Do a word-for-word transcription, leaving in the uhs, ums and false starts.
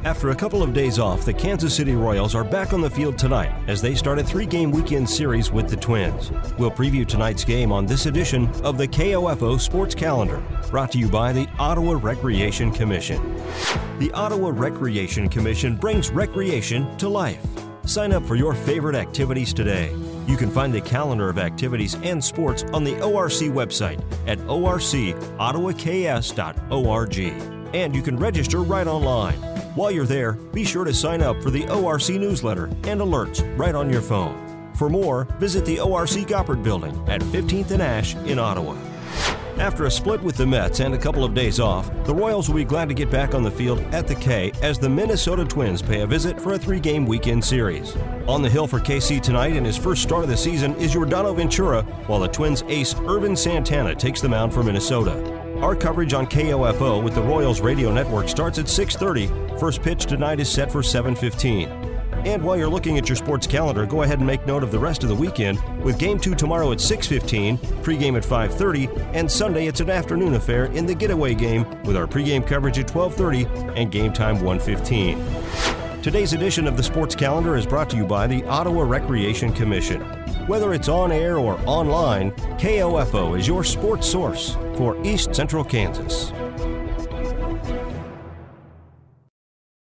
After a couple of days off, the Kansas City Royals are back on the field tonight as they start a three-game weekend series with the Twins. We'll preview tonight's game on this edition of the K O F O Sports Calendar, brought to you by the Ottawa Recreation Commission. The Ottawa Recreation Commission brings recreation to life. Sign up for your favorite activities today. You can find the calendar of activities and sports on the O R C website at o r c ottawa k s dot org. And you can register right online. While you're there, be sure to sign up for the O R C newsletter and alerts right on your phone. For more, visit the O R C Goppert Building at fifteenth and Ash in Ottawa. After a split with the Mets and a couple of days off, the Royals will be glad to get back on the field at the K as the Minnesota Twins pay a visit for a three-game weekend series. On the hill for K C tonight in his first start of the season is Yordano Ventura, while the Twins ace Irvin Santana takes the mound for Minnesota. Our coverage on K O F O with the Royals Radio Network starts at six thirty. First pitch tonight is set for seven fifteen. And while you're looking at your sports calendar, go ahead and make note of the rest of the weekend with Game two tomorrow at six fifteen, pregame at five thirty, and Sunday it's an afternoon affair in the Getaway Game with our pregame coverage at twelve thirty and game time one fifteen. Today's edition of the Sports Calendar is brought to you by the Ottawa Recreation Commission. Whether it's on air or online, K O F O is your sports source for East Central Kansas.